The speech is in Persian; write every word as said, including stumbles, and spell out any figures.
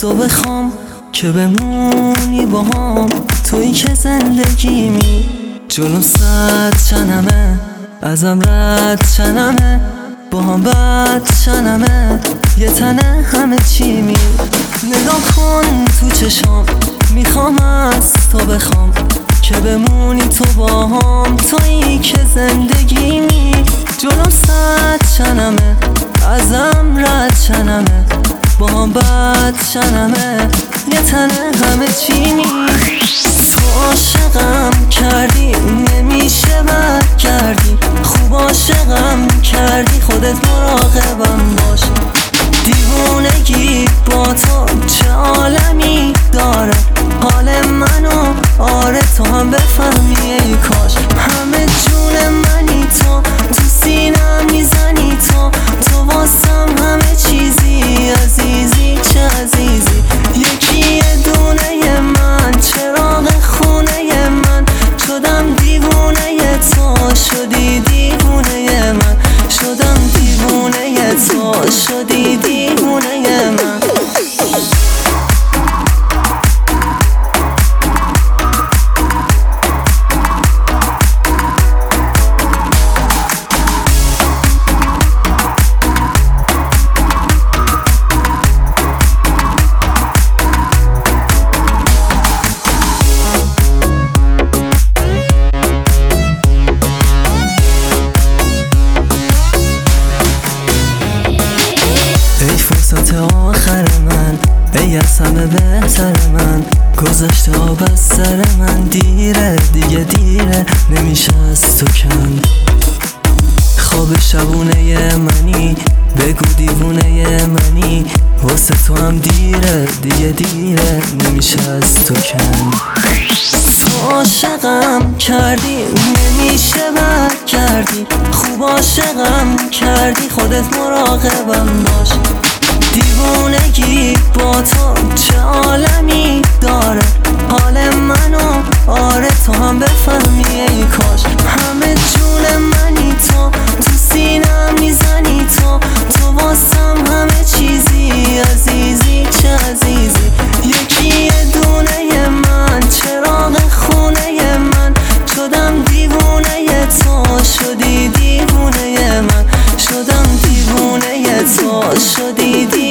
تو بخوام که بمونی با هم، تویی که زندگیمی. جلو صد چنمه ازم رد چنمه، با هم بد چنمه یه تنه همه چی می. نگاه کن تو چشام، میخوام از تو بخوام که بمونی تو با هم، تویی که زندگیمی. جلو صد چنمه ازم رد چنمه، با هم بد چنمه یه تنه همه چی می. تو عاشقم کردی نمیشه بد کردی، خوب عاشقم کردی خودت مراقبم باش. دیوونگی با تو چه عالمی داره، حال منو آره تو هم بفهمی ای کاش. همه جون منی تو، تو سینم میزنی تو، تو واسم همه چیزی، عزیزی چه عزیزی. یکی یه دونه من، چراغ خونه من، شدم دیوونه تو، شدی دیوونه من، شدم دیوونه تو، شدی دیوونه من. ای فرصت آخر من، ای از همه بهتر من، گذشته آب از سر من، دیره دیگه دیره نمیشه از تو کند. خواب شبونه منی، بگو دیوونه منی، واسه تو هم دیره دیگه دیره نمیشه از تو کند. تو عاشقم کردی نمیشه بد کردی، خوب عاشقم کردی خودت مراقبم باش. دیوونگی با تو چه عالمی داره، حال منو آره تو هم بفهمی ای کاش. همه جون منی تو، تو سینم میزنی تو، تو واسم همه چیزی، عزیزی چه عزیزی. یکی یه دونه من، چراغ خونه من، شدم دیوونه تو، شدی دیوونه من، شدم دیوونه تو، شدی دیوونه